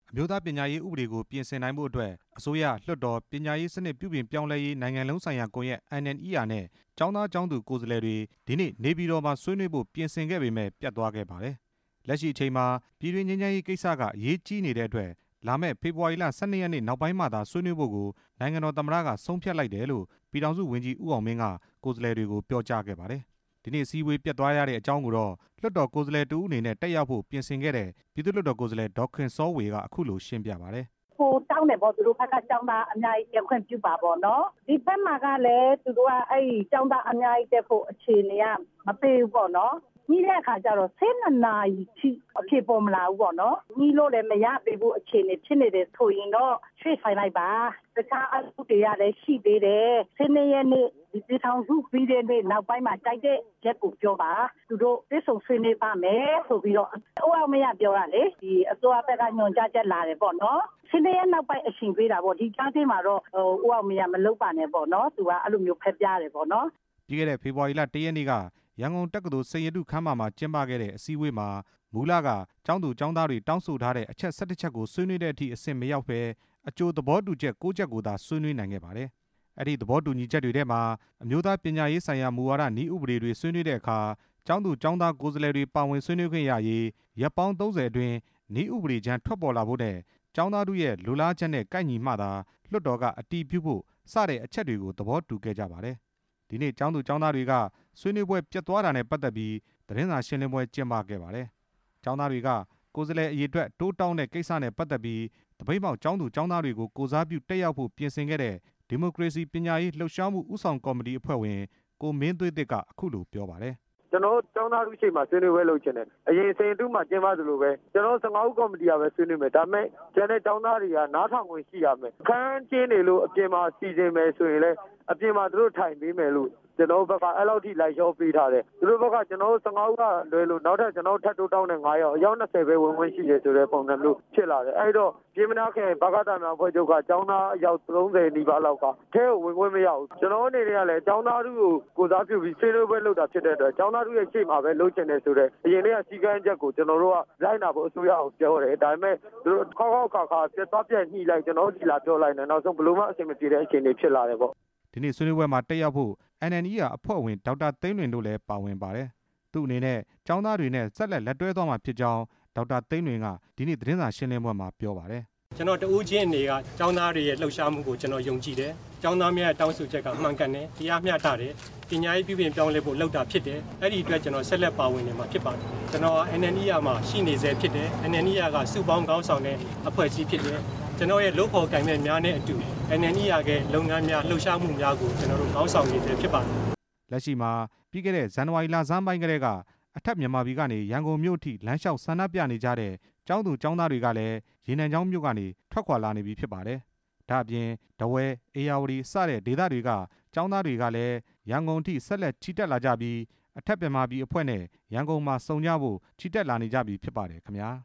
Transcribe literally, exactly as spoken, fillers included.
အမျိုးသားပညာရေးဥပဒေကိုပြင်ဆင်နိုင်ဖို့အတွက်အစိုးရလွှတ်တော်ပညာရေးစနစ်ပြုပြင်ပြောင်းလဲရေးနိုင်ငံလုံးဆိုင်ရာကွန်ရက် အန် အန် အီ အာ နဲ့ကျောင်းသားကျောင်းသူကိုယ်စားလှယ်တွေဒီနေ့နေပြည်တော်မှာဆွေးနွေးဖို့ပြင်ဆင်ခဲ့ပေမဲ့ပြတ်သွားခဲ့ပါတယ်။လက်ရှိအချိန်မှာပြည်တွင်းငြိမ်းချမ်းရေးကိစ္စကအရေးကြီးနေတဲ့အတွက်လာမယ့်ဖေဖော်ဝါရီလ ၁၂ ရက်နေ့နောက်ပိုင်းမှသာဆွေးနွေးဖို့ကိုနိုင်ငံတော်သမ္မတကဆုံးဖြတ်လိုက်တယ်လို့ပြည်ထောင်စုဝန်ကြီးဦးအောင်မင်းကကိုယ်စားလှယ်တွေကိုပြောကြားခဲ့ပါတယ်။ဒီနေ့အစည်းအဝေးပြတ်သွားရတဲ့အကြောင်းကိုတော့လွှတ်တော်ကိုယ်စားလှယ်တစ်ဦးအနေနဲ့တက်ရောက်ဖို့ပြင်ဆင်ခဲ့တဲ့ပြည်သူ့လွှတ်တော်ကိုယ်စားလှယ်ဒေါ်ခင်စောဝေကအခုလိုရှင်းပြပါတယ်။ကိုတောင်းတယ်ပေါ့သူတို့ဘက်ကကျောင်းသားအများကြီးတက်ခွင့်ပြုပါပေါ့နော်ဒီဘက်မှာကလည်းသူတို့ကအဲ့ဒီကျောင်းသားအများကြီးတက်ဖို့အခြေအနေကမပေးဘူးပေါ့နော်ညီတဲ့အခါကျတော့ဆယ်နှစ်နာရီထိအဖြစ်ပေါ်မလာဘူးပေါ့နော်ညီလို့လည်းမရသေးဘူးအခြေအနေဖြစ်နေတယ်ဆိုရင်တော့ရွှေ့ဆိုင်လိုက်ပါတခြားအလုပ်တွေရလည်းရှိသေးတယ်ဆယ်နှစ်ရက်နေ့ဒီပြည်ထောင်စုပြီးတဲ့နေ့နောက်ပိုင်းမှာတိုက်တဲ့ရက်ကိုပြောပါသူတို့သိဆုံဆွေးနွေးပါမယ်ဆိုပြီးတော့အိုးအောင်မရပြောတာလေဒီအစိုးရဘက်ကညွှန်ကြားချက်လာတယ်ပေါ့နော်ဆင်းရဲနောက်ပိုင်းအရှင်ပေးတာပေါ့ဒီကြားထဲမှာတော့ဟိုဦးအောင်မရမလုပ်ပါနဲ့ပေါ့နော်သူကအဲ့လိုမျိုးဖက်ပြတယ်ပေါ့နော်ပြီးခဲ့တဲ့ဖေဖော်ဝါရီလတစ်ရက်နေ့ကရန်ကုန်တက္ကသိုလ်စိန်ရတုခန်းမမှာကျင်းပခဲ့တဲ့အစည်းအဝေးမှာမူလကကျောင်းသူကျောင်းသားတွေတောင်းဆိုထားတဲ့အချက်၁၁ချက်ကိုဆွေးနွေးတဲ့အထိအဆင့်မရောက်ဘဲအကြိုသဘောတူချက်၉ချက်ကိုသာဆွေးနွေးနိုင်ခဲ့ပါတယ်။အဲ့ဒီသဘောတူညီချက်တွေထဲမှာအမျိုးသားပညာရေးဆိုင်ရာမူဝါဒနည်းဥပဒေတွေဆွေးနွေးတဲ့အခါကျောင်းသူကျောင်းသားကိုယ်စားလှယ်တွေပါဝင်ဆွေးနွေးခွင့်ရရေးရပ်ပေါင်း၃၀အတွင်းနည်းဥပဒေချမ်းထွက်ပေါ်လာဖို့နဲ့ကျောင်းသားတို့ရဲ့လိုလားချက်နဲ့ကိုက်ညီမှသာလွှတ်တော်ကအတည်ပြုဖို့စတဲ့အချက်တွေကိုသဘောတူခဲ့ကြပါတယ်။ဒီနေ့ကျောင်းသူကျောင်းသားတွေကဆွေးနွေးပွဲပြတ်သွားတာနဲ့ပတ်သက်ပြီးသတင်းစာရှင်းလင်းပွဲကျင်းပခဲ့ပါတယ်။ကျောင်းသားတွေကကိုယ်စားလှယ်အရေးအတွက်တိုးတောင်းတဲ့ကိစ္စနဲ့ပတ်သက်ပြီးတပိတ်မောက်ကျောင်းသူကျောင်းသားတွေကိုကိုစားပြုတက်ရောက်ဖို့ပြင်ဆင်ခဲ့တဲ့ဒီမိုကရေစီပညာရေးလှုပ်ရှားမှုဦးဆောင်ကော်မတီအဖွဲ့ဝင်ကိုမင်းသွေးသစ်ကအခုလိုပြောပါတယ်။ကျွန်တော်ကျောင်းသားတို့ရှိမှဆွေးနွေးပွဲလုပ်ချင်တယ်အရင်စိန်တူးမှကျင်းပသလိုပဲကျွန်တော်၁၅ဦးကော်မတီကပဲဆွေးနွေးမယ်ဒါပေမဲ့ကျန်တဲ့ကျောင်းသားတွေကနားထောင်ခွင့်ရှိရမယ်ခန်းကျင်းနေလို့အပြင်မှာစီစဉ်မယ်ဆိုရင်လည်းအပြင်မှာသူတို့ထိုင်ပေးမယ်လို့ကျွန်တော်ဘက်ကအဲ့လောက်ထိလိုက်လျှောပေးထားတယ်သူတို့ဘက်ကကျွန်တော်၁၅ဦးကလွယ်လို့နောက်ထပ်ကျွန်တော်ထပ်တိုးတောင်းတဲ့၅ယောက်အယောက်၂၀ပဲဝင်ဝင်ရှိတယ်ဆိုတဲ့ပုံစံမျိုးဖြစ်လာတယ်အဲ့တော့ပြည်မနာခင်ဘကတာများဖွဲ့ချုပ်ကကျောင်းသားအယောက်၃၀နီးပါးလောက်ကထဲကိုဝင်ဝင်မရဘူးကျွန်တော်အနေနဲ့ကလည်းကျောင်းသားတို့ကိုကိုစားပြုပြီးဆွေးနွေးပွဲလုပ်တာဖြစ်တဲ့အတွက်ကျောင်းသားတို့ရဲ့ရှေ့မှာပဲလုပ်ချင်တယ်ဆိုတဲ့အရင်တည်းကစီကံချက်ကိုကျွန်တော်တို့ကလိုက်နာဖို့အစိုးရအောင်ပြောတယ်ဒါပေမဲ့သူတို့ခေါက်ခေါက်ခါခါပြတ်သွားပြတ်ညှိလိုက်ကျွန်တော်ဒီလာပြောလိုက်တယ်နောက်ဆုံးဘလို့မှအဆင်မပြေတဲ့အခြေအနေဖြစ်လာတယ်ပေါ့ဒီနေ့ဆွေးနွေးပွဲမှာတက်ရောက်ဖို့ အန် အန် အီ အာအဖွဲ့ဝင်ဒေါက်တာသိန်းလွင်တို့လည်းပါဝင်ပါတယ်။သူ့အနေနဲ့ကျောင်းသားတွေနဲ့ဆက်လက်လက်တွဲသွားမှာဖြစ်ကြောင်းဒေါက်တာသိန်းလွင်ကဒီနေ့သတင်းစာရှင်းလင်းပွဲမှာပြောပါတယ်။ကျွန်တော်တဦးချင်းအနေကကျောင်းသားတွေရဲ့လှုပ်ရှားမှုကိုကျွန်တော်ယုံကြည်တယ်။ကျောင်းသားများရဲ့တောင်းဆိုချက်ကမှန်ကန်တယ်၊တရားမျှတတယ်၊ပညာရေးပြုပြင်ပြောင်းလဲဖို့လုပ်တာဖြစ်တယ်။အဲ့ဒီအတွက်ကျွန်တော်ဆက်လက်ပါဝင်နေမှာဖြစ်ပါတယ်။ကျွန်တော် အန် အန် အီ အာမှာရှိနေစေဖြစ်တယ်။အန် အန် အီ အာကစုပေါင်းကောင်းဆောင်တဲ့အဖွဲ့အစည်းဖြစ်တယ်။ကျွန်တော်ရဲ့လုပ်ဖော်ကိုင်မဲ့များနဲ့အတူ အန် အန် အီ အာရဲ့လုပ်ငန်းများလှုပ်ရှားမှုများကိုကျွန်တော်တို့ကောင်းဆောင်နေစေဖြစ်ပါတယ်။လက်ရှိမှာပြီးခဲ့တဲ့ဇန်နဝါရီလဆန်းပိုင်းကတည်းကအထက်မြန်မာပြည်ကနေရန်ကုန်မြို့ထိလမ်းလျှောက်ဆန္ဒပြနေကြတဲ့ကျောင်းသူကျောင်းသားတွေကလည်းရေနံချောင်းမြို့ကနေထွက်ခွာလာနေပြီဖြစ်ပါတယ်။ဒါ့အပြင်ထားဝယ်၊အေရဝတီစတဲ့ဒေသတွေကကျောင်းသားတွေကလည်းရန်ကုန်ထိဆက်လက်ချီတက်လာကြပြီးအထက်မြန်မာပြည်အဖွဲ့နဲ့ရန်ကုန်မှာစုံကြဖို့ချီတက်လာနေကြပြီဖြစ်ပါတယ်ခင်ဗျာ။